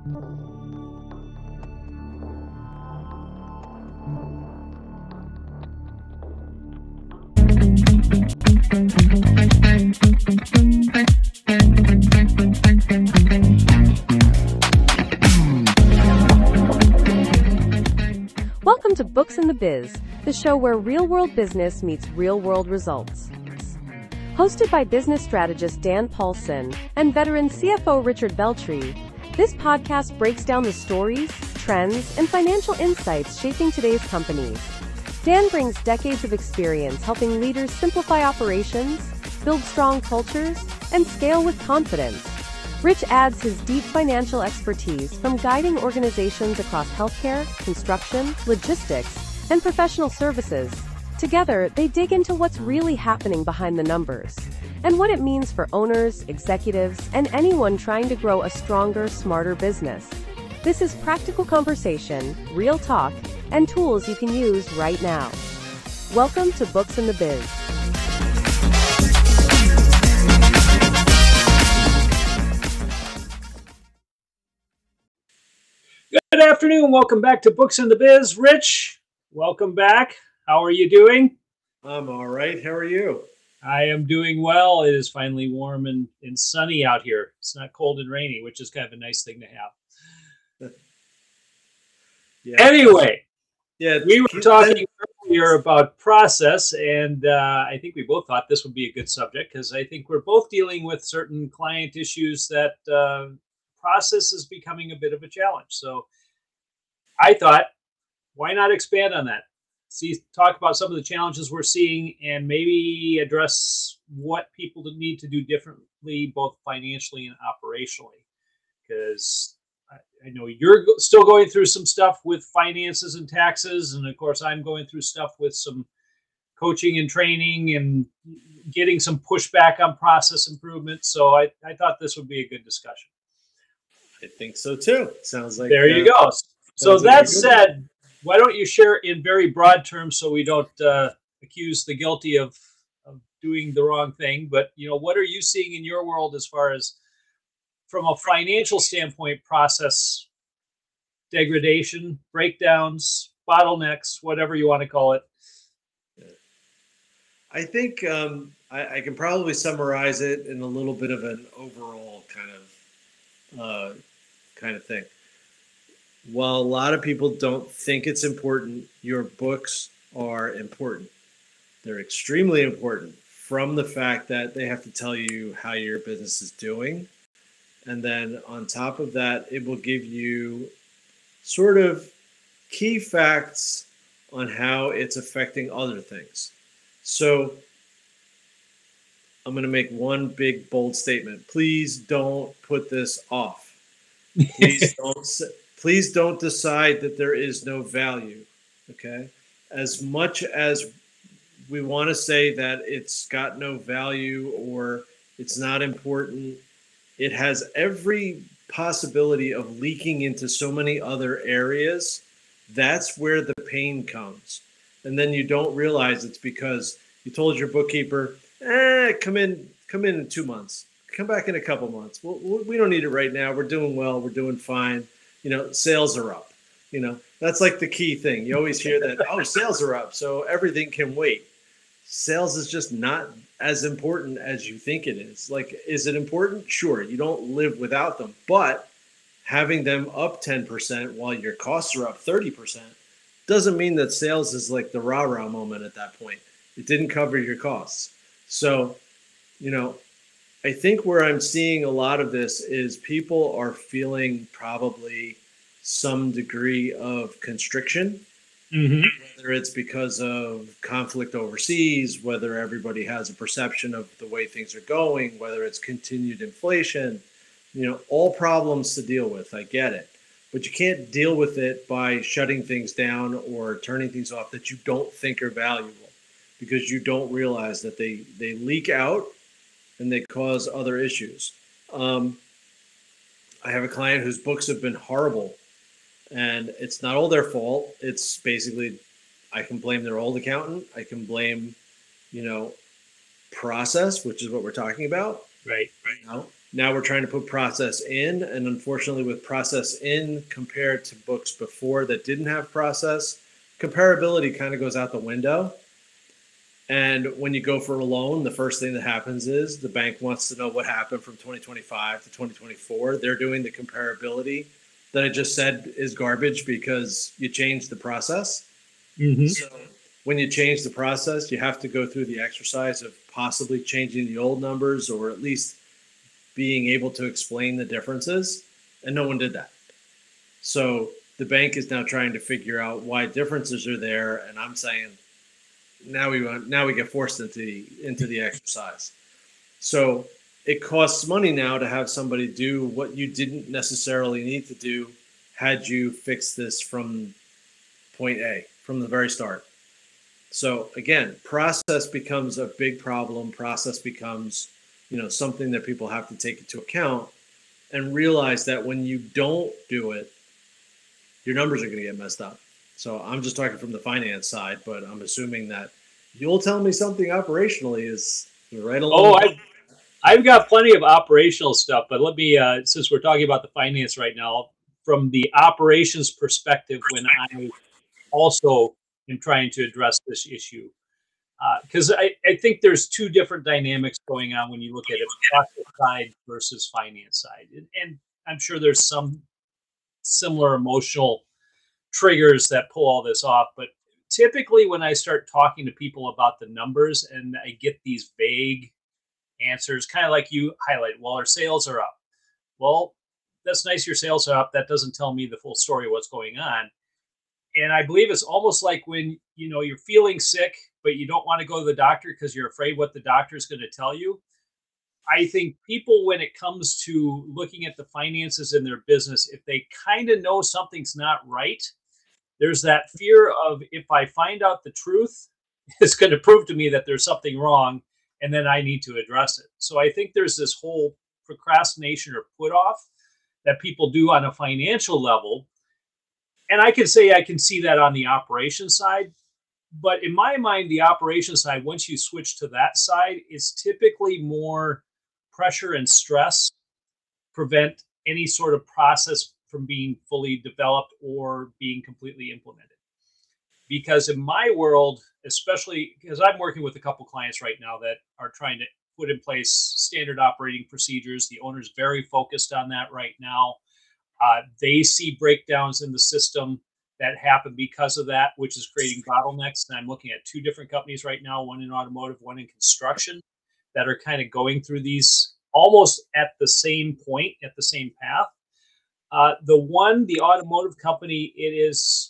Welcome to Books in the Biz, the show where real-world business meets real-world results. Hosted by business strategist Dan Paulson and veteran CFO Richard Beltry, this podcast breaks down the stories, trends, and financial insights shaping today's companies. Dan brings decades of experience helping leaders simplify operations, build strong cultures, and scale with confidence. Rich adds his deep financial expertise from guiding organizations across healthcare, construction, logistics, and professional services. Together, they dig into what's really happening behind the numbers and what it means for owners, executives, and anyone trying to grow a stronger, smarter business. This is practical conversation, real talk, and tools you can use right now. Welcome to Books in the Biz. Good afternoon. Welcome back to Books in the Biz. Rich, welcome back. How are you doing? I'm all right. How are you? I am doing well. It is finally warm and sunny out here. It's not cold and rainy, which is kind of a nice thing to have. Yeah. Anyway, yeah, we were talking earlier about process, and I think we both thought this would be a good subject because I think we're both dealing with certain client issues that process is becoming a bit of a challenge. So I thought, why not expand on that? Talk about some of the challenges we're seeing and maybe address what people need to do differently, both financially and operationally. Because I know you're still going through some stuff with finances and taxes. And of course, I'm going through stuff with some coaching and training and getting some pushback on process improvement. So I thought this would be a good discussion. I think so too. Sounds like there you go. So that said, why don't you share in very broad terms so we don't accuse the guilty of doing the wrong thing? But what are you seeing in your world as far as from a financial standpoint, process degradation, breakdowns, bottlenecks, whatever you want to call it? I think I can probably summarize it in a little bit of an overall kind of thing. While a lot of people don't think it's important, your books are important. They're extremely important from the fact that they have to tell you how your business is doing. And then on top of that, it will give you sort of key facts on how it's affecting other things. So I'm going to make one big, bold statement. Please don't put this off. Please don't decide that there is no value, okay? As much as we want to say that it's got no value or it's not important, it has every possibility of leaking into so many other areas. That's where the pain comes. And then you don't realize it's because you told your bookkeeper, come in in 2 months. Come back in a couple months. We don't need it right now. We're doing well. We're doing fine. Sales are up. That's like the key thing. You always hear that, sales are up, so everything can wait. Sales is just not as important as you think it is. Like, is it important? Sure. You don't live without them. But having them up 10% while your costs are up 30% doesn't mean that sales is like the rah-rah moment at that point. It didn't cover your costs. So, I think where I'm seeing a lot of this is people are feeling probably some degree of constriction, whether it's because of conflict overseas, whether everybody has a perception of the way things are going, whether it's continued inflation, all problems to deal with. I get it. But you can't deal with it by shutting things down or turning things off that you don't think are valuable, because you don't realize that they leak out and they cause other issues. I have a client whose books have been horrible, and it's not all their fault. It's basically, I can blame their old accountant. I can blame, process, which is what we're talking about. Right. Now we're trying to put process in, and unfortunately with process in compared to books before that didn't have process, comparability kind of goes out the window. And when you go for a loan, the first thing that happens is the bank wants to know what happened from 2025 to 2024. They're doing the comparability that I just said is garbage because you changed the process. Mm-hmm. So when you change the process, you have to go through the exercise of possibly changing the old numbers or at least being able to explain the differences. And no one did that. So the bank is now trying to figure out why differences are there. And I'm saying, now we get forced into the exercise. So it costs money now to have somebody do what you didn't necessarily need to do had you fixed this from point A, from the very start. So again, process becomes a big problem. Process becomes, something that people have to take into account and realize that when you don't do it, your numbers are going to get messed up. So I'm just talking from the finance side, but I'm assuming that you'll tell me something operationally is right along. Oh, I've got plenty of operational stuff, but let me, since we're talking about the finance right now, from the operations perspective, when I also am trying to address this issue, because I think there's two different dynamics going on when you look at it, process side versus finance side. And I'm sure there's some similar emotional triggers that pull all this off. But typically when I start talking to people about the numbers and I get these vague answers, kind of like you highlight, well, our sales are up. Well, that's nice, your sales are up. That doesn't tell me the full story of what's going on. And I believe it's almost like when, you're feeling sick, but you don't want to go to the doctor because you're afraid what the doctor is going to tell you. I think people, when it comes to looking at the finances in their business, if they kind of know something's not right, there's that fear of, if I find out the truth, it's going to prove to me that there's something wrong, and then I need to address it. So I think there's this whole procrastination or put off that people do on a financial level. And I can say I can see that on the operations side. But in my mind, the operations side, once you switch to that side, is typically more pressure and stress prevent any sort of process from being fully developed or being completely implemented. Because in my world, especially because I'm working with a couple clients right now that are trying to put in place standard operating procedures. The owner's very focused on that right now. They see breakdowns in the system that happen because of that, which is creating bottlenecks. And I'm looking at two different companies right now, one in automotive, one in construction, that are kind of going through these almost at the same point, at the same path. The automotive company, it is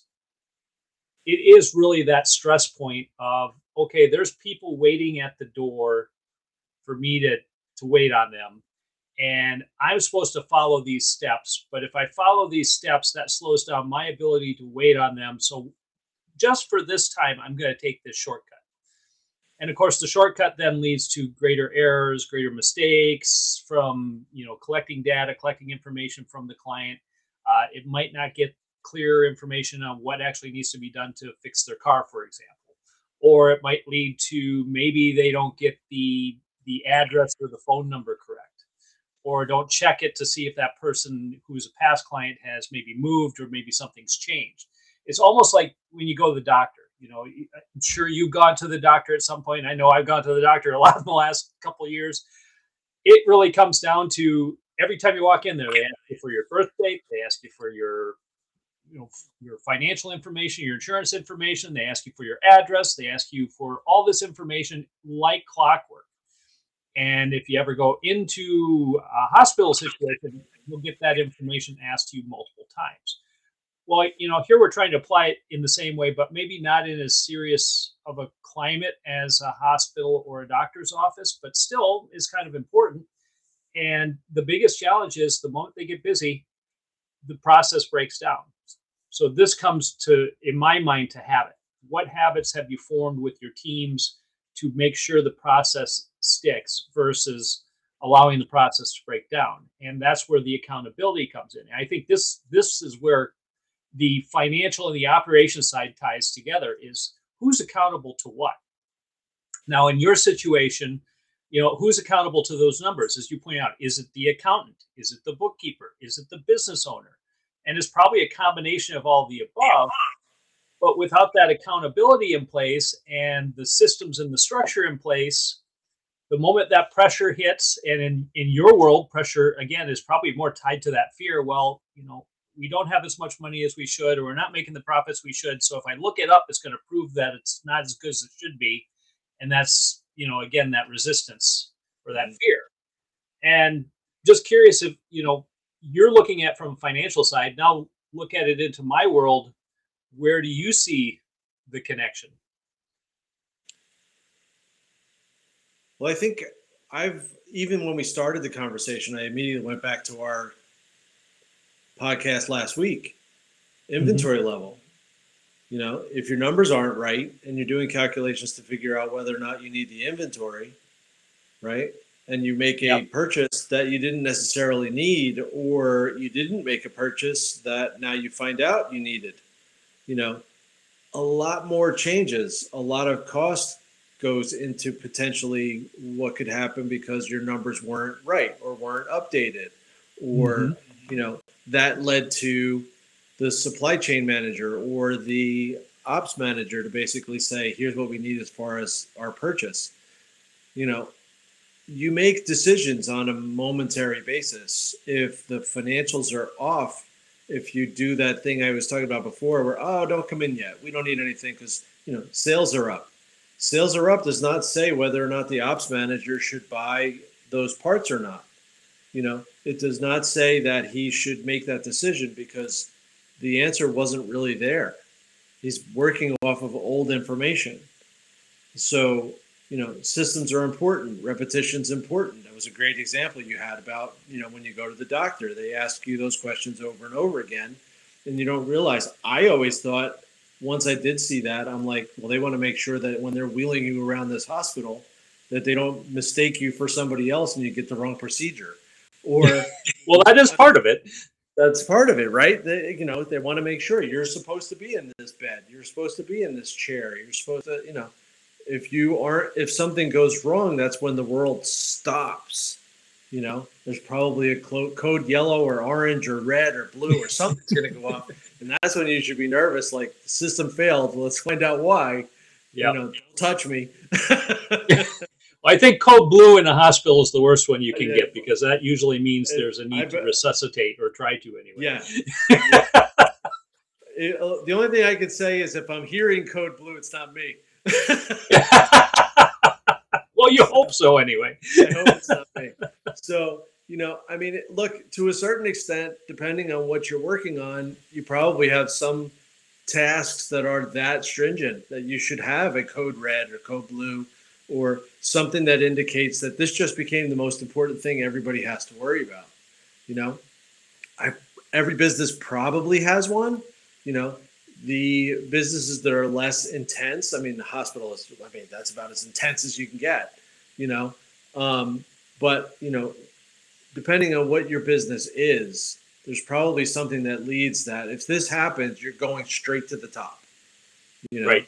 really that stress point of, okay, there's people waiting at the door for me to wait on them. And I'm supposed to follow these steps. But if I follow these steps, that slows down my ability to wait on them. So just for this time, I'm going to take this shortcut. And of course, the shortcut then leads to greater errors, greater mistakes from, collecting data, collecting information from the client. It might not get clear information on what actually needs to be done to fix their car, for example. Or it might lead to maybe they don't get the address or the phone number correct, or don't check it to see if that person who's a past client has maybe moved or maybe something's changed. It's almost like when you go to the doctor. I'm sure you've gone to the doctor at some point. I know I've gone to the doctor a lot in the last couple of years. It really comes down to every time you walk in there, they ask you for your birth date, they ask you for your financial information, your insurance information, they ask you for your address, they ask you for all this information like clockwork. And if you ever go into a hospital situation, you'll get that information asked to you multiple times. Well, here we're trying to apply it in the same way, but maybe not in as serious of a climate as a hospital or a doctor's office, but still is kind of important. And the biggest challenge is the moment they get busy, the process breaks down. So this comes to, in my mind, to habit. What habits have you formed with your teams to make sure the process sticks versus allowing the process to break down? And that's where the accountability comes in. And I think this is where the financial and the operations side ties together, is who's accountable to what. Now, in your situation, who's accountable to those numbers? As you point out, is it the accountant? Is it the bookkeeper? Is it the business owner? And it's probably a combination of all the above. But without that accountability in place and the systems and the structure in place, the moment that pressure hits, and in your world, pressure, again, is probably more tied to that fear. Well, we don't have as much money as we should, or we're not making the profits we should. So if I look it up, it's going to prove that it's not as good as it should be. And that's, again, that resistance or that fear. And just curious if, you're looking at from a financial side, now look at it into my world. Where do you see the connection? Well, I think even when we started the conversation, I immediately went back to our podcast last week, inventory level. If your numbers aren't right and you're doing calculations to figure out whether or not you need the inventory, right? And you make a purchase that you didn't necessarily need, or you didn't make a purchase that now you find out you needed, a lot more changes, a lot of cost goes into potentially what could happen because your numbers weren't right or weren't updated, or, that led to the supply chain manager or the ops manager to basically say, here's what we need as far as our purchase. You make decisions on a momentary basis. If the financials are off, if you do that thing I was talking about before where, don't come in yet, we don't need anything because, sales are up. Sales are up does not say whether or not the ops manager should buy those parts or not. It does not say that he should make that decision because the answer wasn't really there. He's working off of old information. So, systems are important. Repetition's important. That was a great example you had about, when you go to the doctor, they ask you those questions over and over again, and you don't realize. I always thought, once I did see that, I'm like, well, they want to make sure that when they're wheeling you around this hospital, that they don't mistake you for somebody else and you get the wrong procedure. Or, well, that is part of it. That's part of it, right? They want to make sure you're supposed to be in this bed. You're supposed to be in this chair. You're supposed to, if something goes wrong, that's when the world stops. There's probably a code yellow or orange or red or blue or something's going to go off. And that's when you should be nervous. Like, the system failed. Let's find out why. Don't touch me. I think code blue in a hospital is the worst one you can get, because that usually means there's a need to resuscitate, or try to anyway. Yeah. The only thing I could say is if I'm hearing code blue, it's not me. Well, you hope so anyway. I hope it's not me. So, look, to a certain extent, depending on what you're working on, you probably have some tasks that are that stringent that you should have a code red or code blue, or something that indicates that this just became the most important thing everybody has to worry about. Every business probably has one. The businesses that are less intense, the hospital is, that's about as intense as you can get, but, depending on what your business is, there's probably something that leads that. If this happens, you're going straight to the top, Right.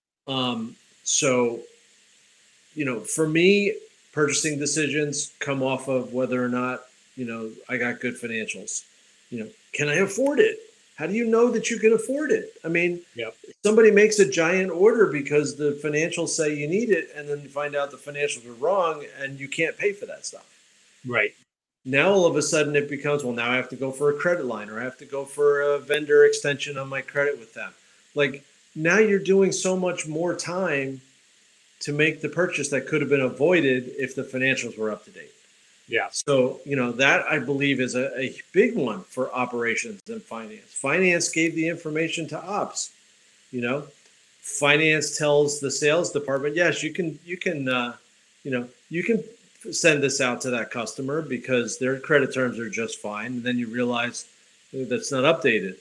So, for me, purchasing decisions come off of whether or not, I got good financials. Can I afford it? How do you know that you can afford it? Somebody makes a giant order because the financials say you need it, and then you find out the financials are wrong and you can't pay for that stuff. Right. Now, all of a sudden it becomes, well, now I have to go for a credit line, or I have to go for a vendor extension on my credit with them. Like, now you're doing so much more time to make the purchase that could have been avoided if the financials were up to date. Yeah. So, that I believe is a big one for operations and finance. Finance gave the information to ops. Finance tells the sales department, yes, you can send this out to that customer because their credit terms are just fine. And then you realize that's not updated.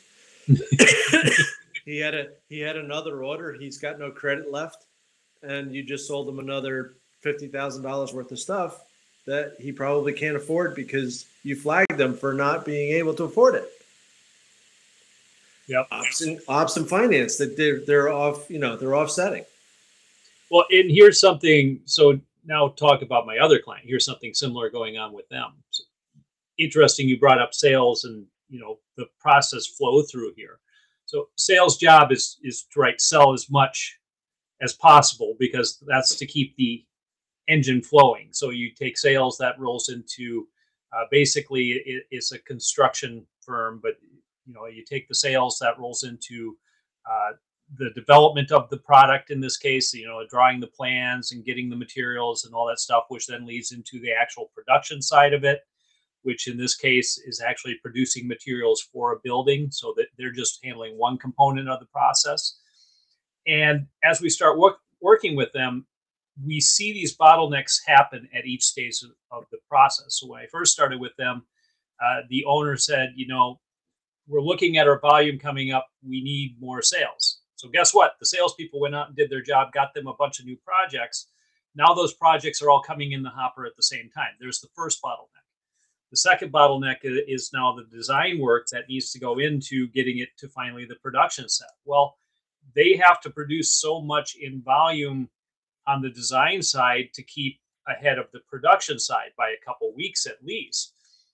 He had another order. He's got no credit left, and you just sold him another $50,000 worth of stuff that he probably can't afford because you flagged them for not being able to afford it. Yep. Ops and finance, that they're off, they're offsetting. Well, and here's something. So now talk about my other client. Here's something similar going on with them. So interesting, you brought up sales and the process flow through here. So sales job is to sell as much as possible, because that's to keep the engine flowing. So you take sales, that rolls into basically it's a construction firm, but you take the sales, that rolls into the development of the product, in this case, drawing the plans and getting the materials and all that stuff, which then leads into the actual production side of it, which in this case is actually producing materials for a building, so that they're just handling one component of the process. And as we start working with them, we see these bottlenecks happen at each stage of the process. So when I first started with them, the owner said, we're looking at our volume coming up. We need more sales. So guess what? The salespeople went out and did their job, got them a bunch of new projects. Now those projects are all coming in the hopper at the same time. There's the first bottleneck. The second bottleneck is now the design work that needs to go into getting it to finally the production set. Well, they have to produce so much in volume on the design side to keep ahead of the production side by a couple weeks at least.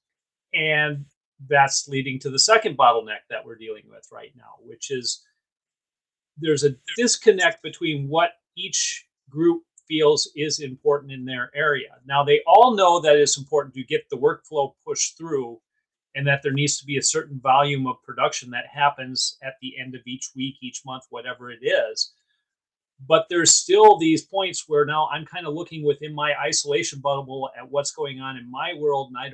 And that's leading to the second bottleneck that we're dealing with right now, which is there's a disconnect between what each group feels is important in their area. Now, they all know that it's important to get the workflow pushed through, and that there needs to be a certain volume of production that happens at the end of each week, each month, whatever it is. But there's still these points where now I'm kind of looking within my isolation bubble at what's going on in my world, and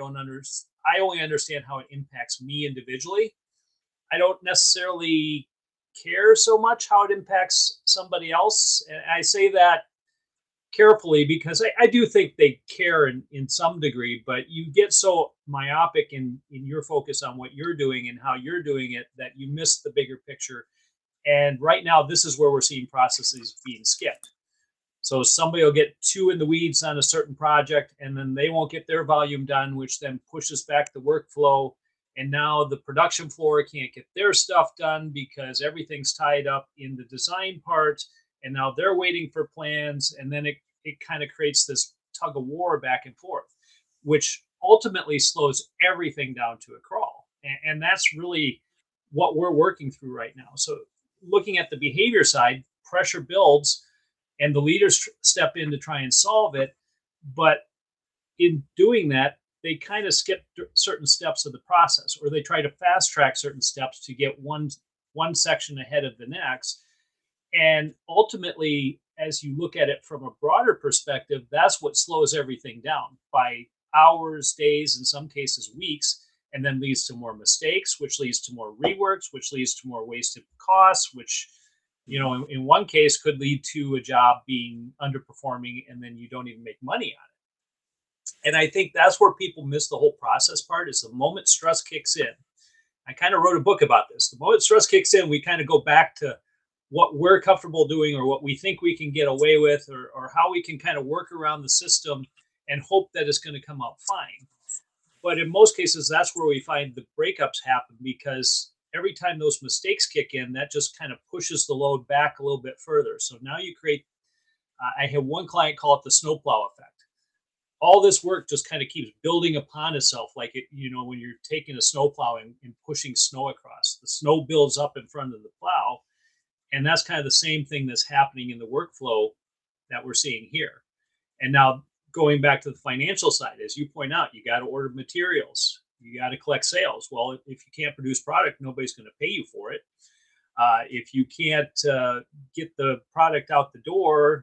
I only understand how it impacts me individually. I don't necessarily care so much how it impacts somebody else. And I say that carefully, because I do think they care in some degree, but you get so myopic in your focus on what you're doing and how you're doing it that you miss the bigger picture. And right now, this is where we're seeing processes being skipped. So somebody will get too in the weeds on a certain project, and then they won't get their volume done, which then pushes back the workflow. And now the production floor can't get their stuff done because everything's tied up in the design part. And now they're waiting for plans. And then it kind of creates this tug of war back and forth, which ultimately slows everything down to a crawl. And that's really what we're working through right now. So looking at the behavior side, pressure builds and the leaders step in to try and solve it. But in doing that, they kind of skip certain steps of the process, or they try to fast track certain steps to get one section ahead of the next. And ultimately, as you look at it from a broader perspective, that's what slows everything down by hours, days, in some cases weeks, and then leads to more mistakes, which leads to more reworks, which leads to more wasted costs, which, in one case could lead to a job being underperforming, and then you don't even make money on it. And I think that's where people miss the whole process part, is the moment stress kicks in. I kind of wrote a book about this. The moment stress kicks in, we kind of go back to what we're comfortable doing, or what we think we can get away with, or how we can kind of work around the system and hope that it's going to come out fine. But in most cases, that's where we find the breakups happen, because every time those mistakes kick in, that just kind of pushes the load back a little bit further. So now you create, I have one client call it the snowplow effect. All this work just kind of keeps building upon itself, like when you're taking a snowplow and pushing snow across, the snow builds up in front of the plow. And that's kind of the same thing that's happening in the workflow that we're seeing here. And now going back to the financial side, as you point out, you got to order materials, you got to collect sales. Well, if you can't produce product, nobody's going to pay you for it. If you can't get the product out the door,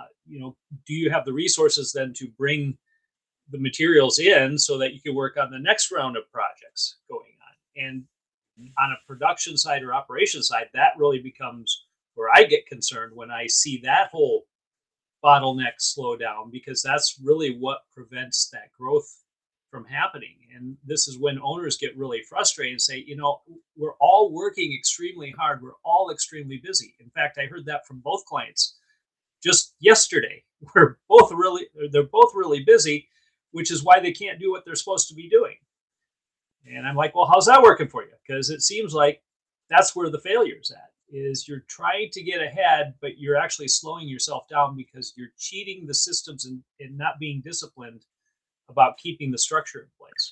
do you have the resources then to bring the materials in so that you can work on the next round of projects going on? And on a production side or operation side, that really becomes where I get concerned when I see that whole bottleneck slow down, because that's really what prevents that growth from happening. And this is when owners get really frustrated and say, we're all working extremely hard. We're all extremely busy. In fact, I heard that from both clients just yesterday. They're both really busy, which is why they can't do what they're supposed to be doing. And I'm like, well, how's that working for you? Because it seems like that's where the failure is at. is you're trying to get ahead, but you're actually slowing yourself down because you're cheating the systems and not being disciplined about keeping the structure in place.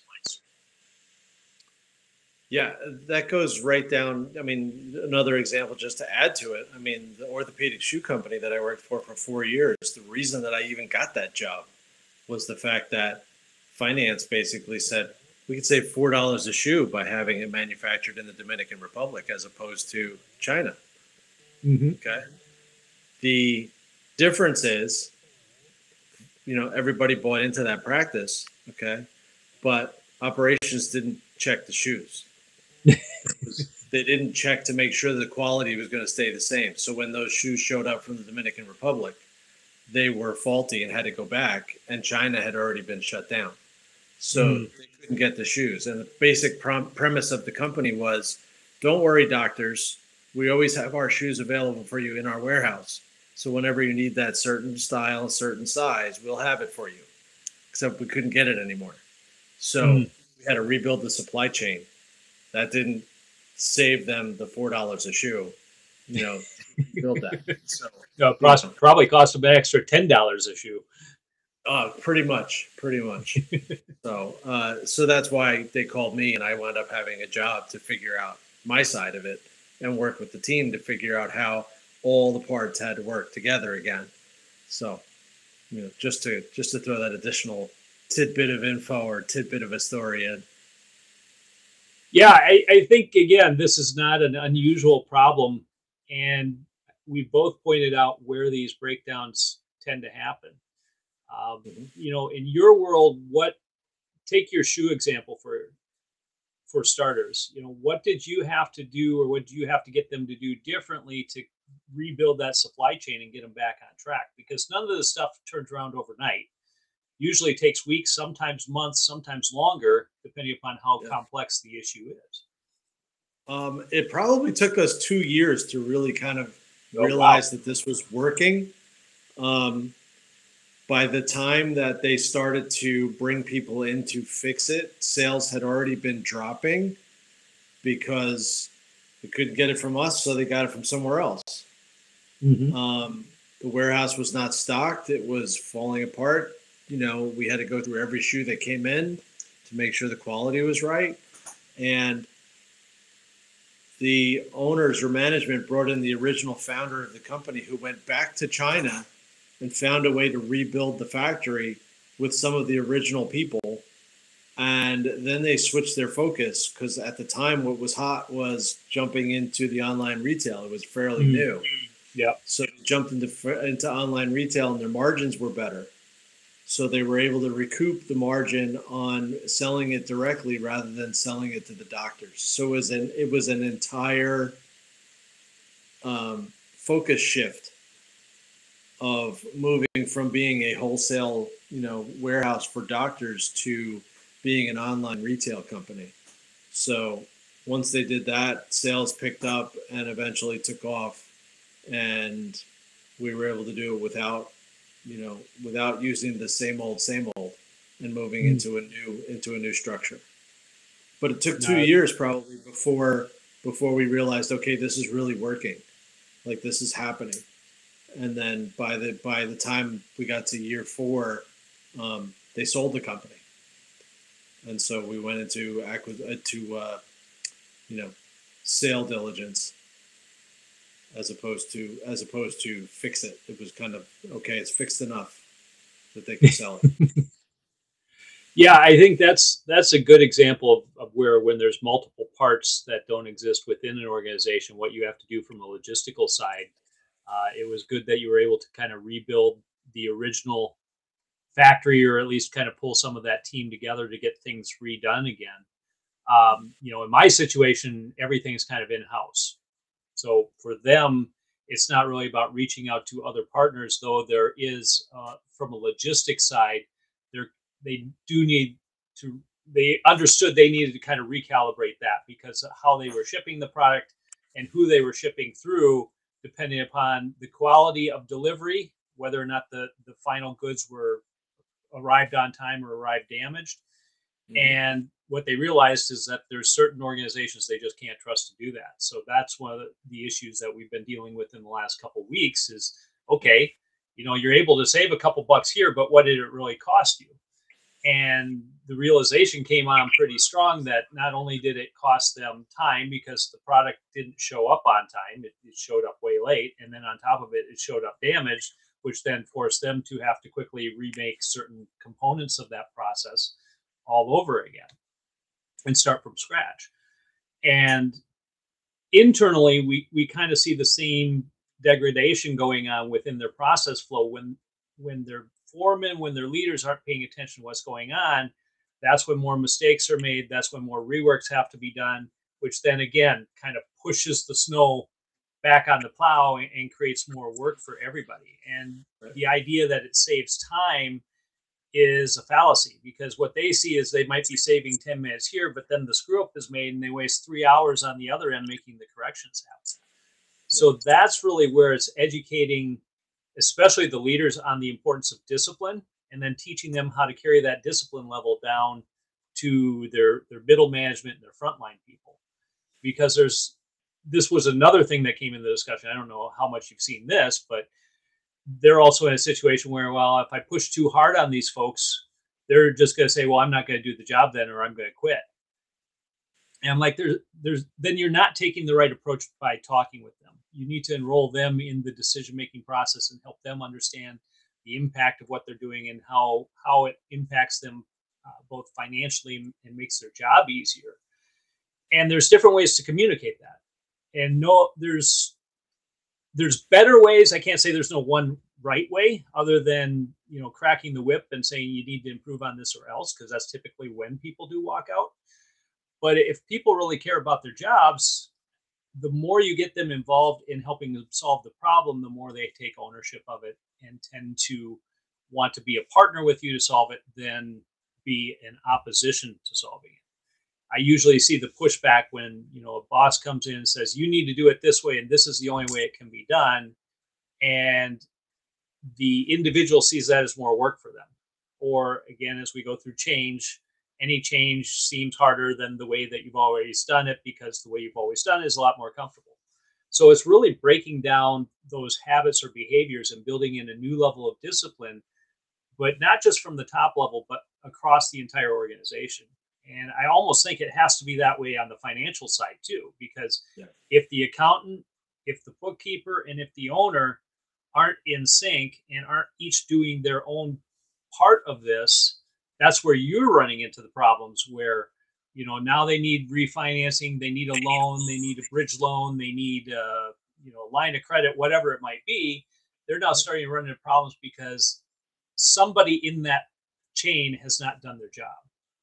Yeah, that goes right down. I mean, another example just to add to it. I mean, the orthopedic shoe company that I worked for 4 years, the reason that I even got that job was the fact that finance basically said we could save $4 a shoe by having it manufactured in the Dominican Republic as opposed to China. Mm-hmm. Okay. The difference is, everybody bought into that practice. Okay. But operations didn't check the shoes. They didn't check to make sure the quality was going to stay the same. So when those shoes showed up from the Dominican Republic, they were faulty and had to go back, and China had already been shut down. So they couldn't get the shoes. And the basic premise of the company was, don't worry, doctors. We always have our shoes available for you in our warehouse. So whenever you need that certain style, certain size, we'll have it for you. Except we couldn't get it anymore. So we had to rebuild the supply chain. That didn't save them the $4 a shoe, build that. So Probably cost them an extra $10 a shoe. Pretty much. So that's why they called me, and I wound up having a job to figure out my side of it and work with the team to figure out how all the parts had to work together again. So, just to throw that additional tidbit of info or tidbit of a story in. Yeah, I think, again, this is not an unusual problem. And we both pointed out where these breakdowns tend to happen. In your world, take your shoe example for starters. What did you have to do, or what do you have to get them to do differently to rebuild that supply chain and get them back on track? Because none of this stuff turns around overnight. Usually takes weeks, sometimes months, sometimes longer, depending upon how complex the issue is. It probably took us 2 years to really kind of realize that this was working. By the time that they started to bring people in to fix it, sales had already been dropping because they couldn't get it from us, so they got it from somewhere else. Mm-hmm. The warehouse was not stocked. It was falling apart. We had to go through every shoe that came in to make sure the quality was right. And the owners or management brought in the original founder of the company, who went back to China and found a way to rebuild the factory with some of the original people. And then they switched their focus, because at the time what was hot was jumping into the online retail. It was fairly new. Yeah. So they jumped into online retail, and their margins were better. So they were able to recoup the margin on selling it directly rather than selling it to the doctors. So it was an entire focus shift of moving from being a wholesale, warehouse for doctors to being an online retail company. So once they did that, sales picked up and eventually took off, and we were able to do it without using the same old, and moving into a new structure. But it took 2 years probably before we realized, okay, this is really working. Like, this is happening. And then by the time we got to year 4, they sold the company. And so we went into sale diligence as opposed to fix it. It was kind of, okay, it's fixed enough that they can sell it. Yeah, I think that's a good example of where, when there's multiple parts that don't exist within an organization, what you have to do from a logistical side. It was good that you were able to kind of rebuild the original factory, or at least kind of pull some of that team together to get things redone again. In my situation, everything's kind of in-house. So for them, it's not really about reaching out to other partners, though there is, from a logistics side, they understood they needed to kind of recalibrate that, because of how they were shipping the product and who they were shipping through, depending upon the quality of delivery, whether or not the final goods were arrived on time or arrived damaged. And what they realized is that there's certain organizations they just can't trust to do that. So that's one of the issues that we've been dealing with in the last couple of weeks is, okay, you're able to save a couple bucks here, but what did it really cost you? And the realization came on pretty strong that not only did it cost them time because the product didn't show up on time, it showed up way late. And then on top of it, it showed up damaged, which then forced them to have to quickly remake certain components of that process all over again and start from scratch. And internally, we kind of see the same degradation going on within their process flow when their foremen, when their leaders aren't paying attention to what's going on. That's when more mistakes are made. That's when more reworks have to be done, which then again kind of pushes the snow back on the plow and creates more work for everybody. And the idea that it saves time is a fallacy, because what they see is they might be saving 10 minutes here, but then the screw up is made and they waste 3 hours on the other end making the corrections happen. So that's really where it's educating, especially the leaders, on the importance of discipline, and then teaching them how to carry that discipline level down to their middle management and their frontline people. Because this was another thing that came in the discussion. I don't know how much you've seen this, but they're also in a situation where, well, if I push too hard on these folks, they're just going to say, well, I'm not going to do the job then, or I'm going to quit. And I'm like, then you're not taking the right approach by talking with them. You need to enroll them in the decision-making process and help them understand the impact of what they're doing and how it impacts them both financially and makes their job easier. And there's different ways to communicate that. And no, there's better ways. I can't say there's no one right way other than, cracking the whip and saying you need to improve on this or else, because that's typically when people do walk out. But if people really care about their jobs, the more you get them involved in helping them solve the problem, the more they take ownership of it and tend to want to be a partner with you to solve it than be in opposition to solving it. I usually see the pushback when, a boss comes in and says, you need to do it this way, and this is the only way it can be done. And the individual sees that as more work for them. Or again, as we go through change, any change seems harder than the way that you've always done it, because the way you've always done it is a lot more comfortable. So it's really breaking down those habits or behaviors and building in a new level of discipline, but not just from the top level, but across the entire organization. And I almost think it has to be that way on the financial side too, because if the accountant, if the bookkeeper, and if the owner aren't in sync and aren't each doing their own part of this, that's where you're running into the problems where, now they need refinancing, they need a loan, they need a bridge loan, they need a line of credit, whatever it might be. They're now starting to run into problems because somebody in that chain has not done their job.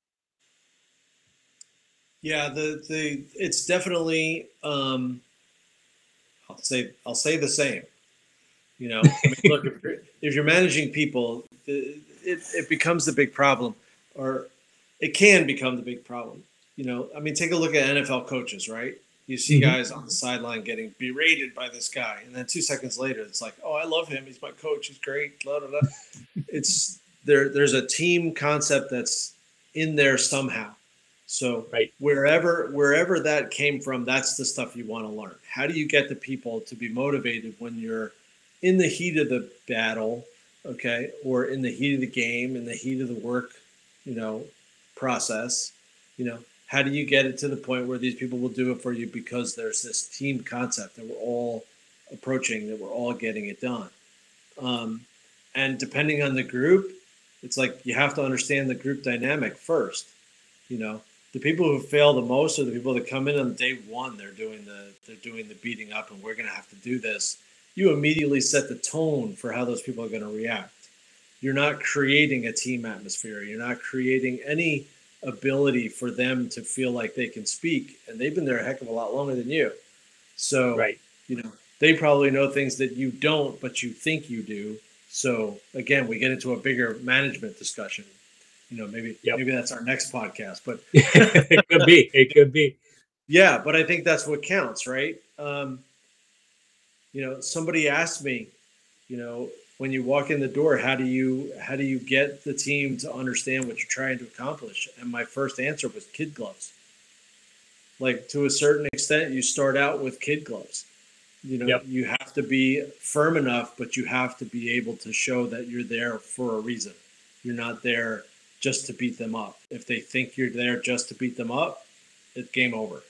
Yeah, it's definitely I'll say the same. Look, if you're managing people, it becomes the big problem, or it can become the big problem. Take a look at NFL coaches, right? You see guys on the sideline getting berated by this guy, and then 2 seconds later, it's like, oh, I love him. He's my coach. He's great. Blah, blah, blah. It's there's a team concept that's in there somehow. So wherever that came from, that's the stuff you want to learn. How do you get the people to be motivated when you're in the heat of the battle, okay, or in the heat of the game, in the heat of the work, process? How do you get it to the point where these people will do it for you because there's this team concept that we're all approaching, that we're all getting it done? And depending on the group, it's like you have to understand the group dynamic first. The people who fail the most are the people that come in on day one. They're doing the beating up, and we're going to have to do this. You immediately set the tone for how those people are going to react. You're not creating a team atmosphere. You're not creating any ability for them to feel like they can speak, and they've been there a heck of a lot longer than you. So, they probably know things that you don't, but you think you do. So again, we get into a bigger management discussion. Maybe that's our next podcast, but it could be. Yeah, but I think that's what counts, right? Somebody asked me, when you walk in the door, how do you get the team to understand what you're trying to accomplish? And my first answer was kid gloves. Like, to a certain extent, you start out with kid gloves. Yep. You have to be firm enough, but you have to be able to show that you're there for a reason. You're not there just to beat them up. If they think you're there just to beat them up, it's game over.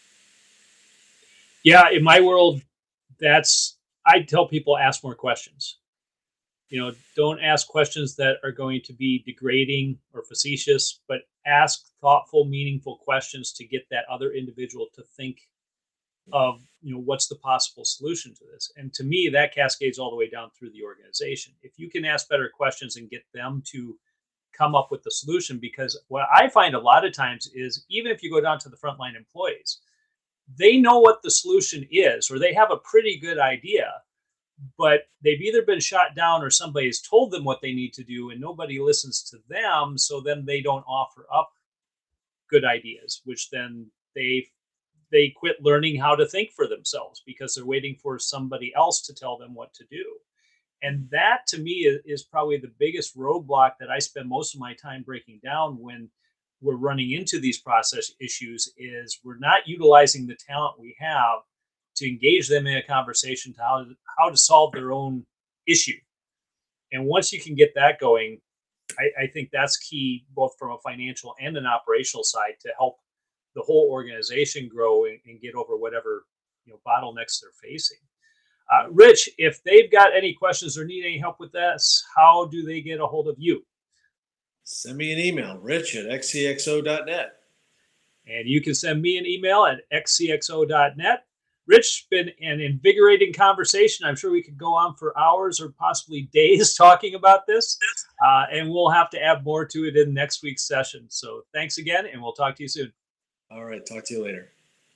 Yeah, in my world, I tell people, ask more questions. Don't ask questions that are going to be degrading or facetious, but ask thoughtful, meaningful questions to get that other individual to think of, what's the possible solution to this. And to me, that cascades all the way down through the organization. If you can ask better questions and get them to come up with the solution, because what I find a lot of times is, even if you go down to the frontline employees, they know what the solution is, or they have a pretty good idea, but they've either been shot down or somebody's told them what they need to do and nobody listens to them. So then they don't offer up good ideas, which then they quit learning how to think for themselves because they're waiting for somebody else to tell them what to do. And that, to me, is probably the biggest roadblock that I spend most of my time breaking down when we're running into these process issues, is we're not utilizing the talent we have to engage them in a conversation to how to solve their own issue. And once you can get that going, I think that's key, both from a financial and an operational side, to help the whole organization grow and get over whatever bottlenecks they're facing. Rich, if they've got any questions or need any help with this, how do they get a hold of you? Send me an email, rich@xcxo.net. And you can send me an email at xcxo.net. Rich, it's been an invigorating conversation. I'm sure we could go on for hours or possibly days talking about this. And we'll have to add more to it in next week's session. So thanks again, and we'll talk to you soon. All right. Talk to you later.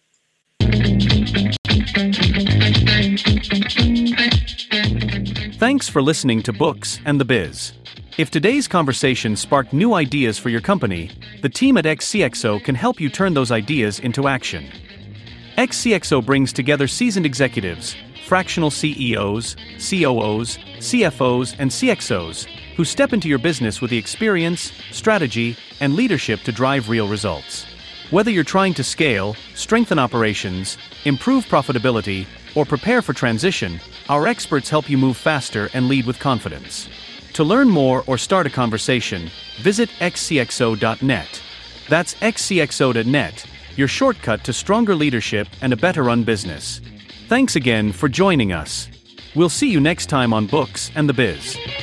Thanks for listening to Books and the Biz. If today's conversation sparked new ideas for your company, the team at XCXO can help you turn those ideas into action. XCXO brings together seasoned executives, fractional CEOs, COOs, CFOs, and CXOs who step into your business with the experience, strategy, and leadership to drive real results. Whether you're trying to scale, strengthen operations, improve profitability, or prepare for transition, our experts help you move faster and lead with confidence. To learn more or start a conversation, visit xcxo.net. That's xcxo.net, your shortcut to stronger leadership and a better run business. Thanks again for joining us. We'll see you next time on Books and the Biz.